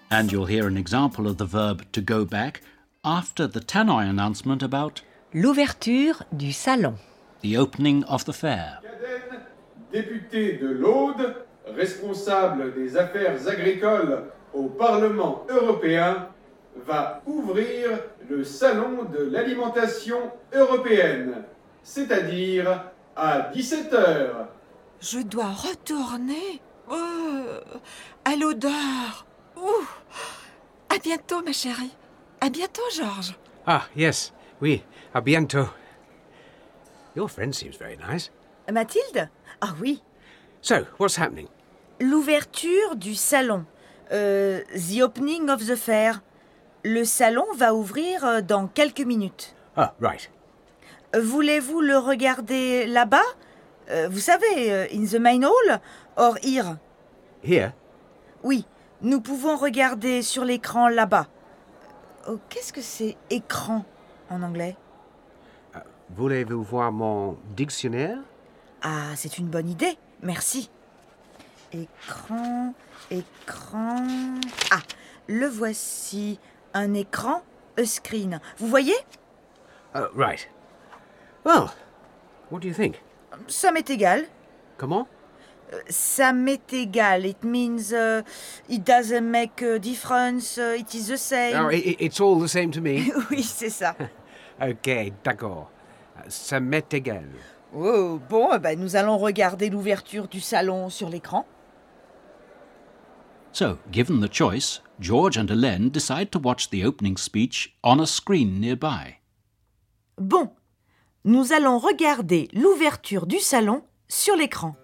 And you'll hear an example of the verb to go back after the Tannoy announcement about L'ouverture du salon. the opening of the fair. Caden, député de l'Aude, responsable des affaires agricoles au Parlement européen, va ouvrir le salon de l'alimentation européenne, c'est-à-dire à 17h. Je dois retourner. À l'odeur. À bientôt, ma chérie. À bientôt, Georges. Ah, yes. Oui, à bientôt. Your friend seems very nice. Mathilde? Ah oui. So, what's happening? L'ouverture du salon. The opening of the fair. Le salon va ouvrir dans quelques minutes. Ah, right. Voulez-vous le regarder là-bas? Vous savez, in the main hall, or here? Here? Oui, nous pouvons regarder sur l'écran là-bas. Oh, qu'est-ce que c'est écran en anglais? Voulez-vous voir mon dictionnaire? Ah, c'est une bonne idée, merci. Écran. Ah, le voici. Un écran, a screen. Vous voyez? Oh, right. Well, what do you think? Ça m'est égal. Comment? Ça m'est égal. It means it doesn't make a difference. It is the same. Oh, it's all the same to me. Oui, c'est ça. Ok, d'accord. Ça m'est égal. Oh, bon, nous allons regarder l'ouverture du salon sur l'écran. So, given the choice, George and Hélène decide to watch the opening speech on a screen nearby. Bon, nous allons regarder l'ouverture du salon sur l'écran.